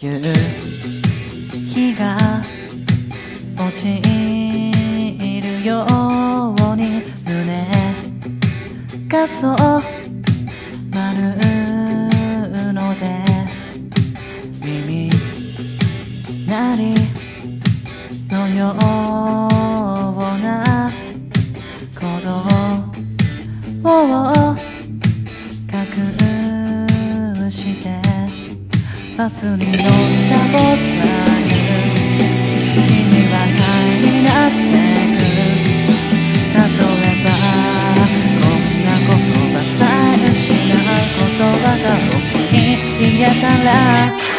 夕日が落ちるように胸がそう舞うので耳鳴りのような鼓動を隠してバスに乗った僕は言う君は灰になってく例えばこんな言葉さえ失う言葉が僕に言えたら